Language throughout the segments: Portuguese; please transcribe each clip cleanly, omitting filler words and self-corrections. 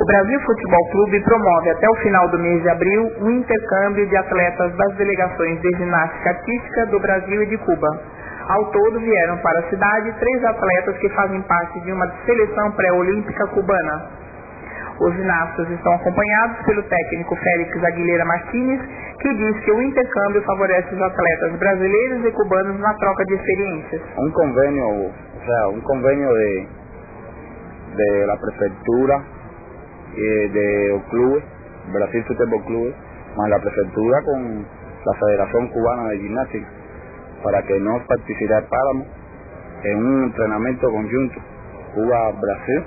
O Brasil Futebol Clube promove até o final do mês de abril um intercâmbio de atletas das delegações de ginástica artística do Brasil e de Cuba. Ao todo vieram para a cidade 3 atletas que fazem parte de uma seleção pré-olímpica cubana. Os ginastas estão acompanhados pelo técnico Félix Aguilera Martínez, que diz que o intercâmbio favorece os atletas brasileiros e cubanos na troca de experiências. Un convenio de la prefectura de los clubes, Brasil Futebol Clube, más la prefectura con la Federación Cubana de Gimnasia, para que nos participáramos en un entrenamiento conjunto Cuba-Brasil,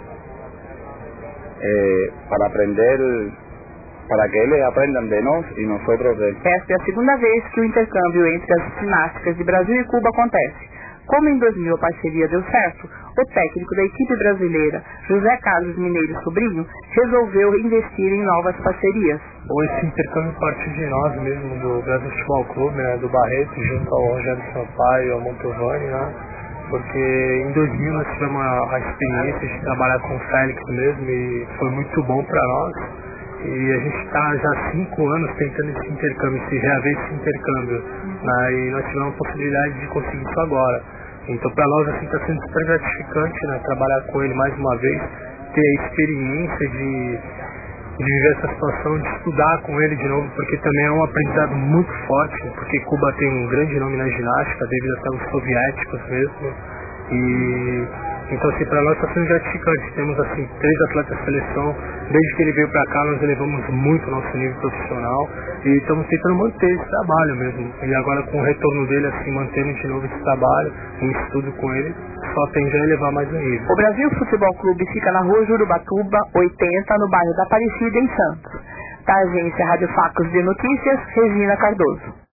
para que eles aprendan de nós e nosotros de eles. Esta é a segunda vez que o intercâmbio entre as ginásticas de Brasil e Cuba acontece. Como em 2000 a parceria deu certo, o técnico da equipe brasileira, José Carlos Mineiro Sobrinho, resolveu investir em novas parcerias. Esse intercâmbio partiu de nós mesmo, do Brasil Futebol Clube, né, do Barreto, junto ao Rogério Sampaio e ao Montovani, né, porque em 2000 nós tivemos a experiência de trabalhar com o Félix mesmo e foi muito bom para nós. E a gente está já há 5 anos tentando esse intercâmbio, reaver esse intercâmbio, né, e nós tivemos a possibilidade de conseguir isso agora. Então para nós assim está sendo super gratificante, né, trabalhar com ele mais uma vez, ter a experiência de viver essa situação, de estudar com ele de novo, porque também é um aprendizado muito forte, porque Cuba tem um grande nome na ginástica, devido até os soviéticos mesmo, e então assim, para nós está sendo gratificante. Temos assim 3 atletas de seleção, desde que ele veio para cá nós elevamos muito o nosso nível profissional e estamos tentando manter esse trabalho mesmo, e agora com o retorno dele, assim, mantendo de novo esse trabalho, um estudo com ele, só tende a elevar mais o nível. O Brasil Futebol Clube fica na rua Jurubatuba, 80, no bairro da Aparecida, em Santos. Da agência Rádio Facos de Notícias, Regina Cardoso.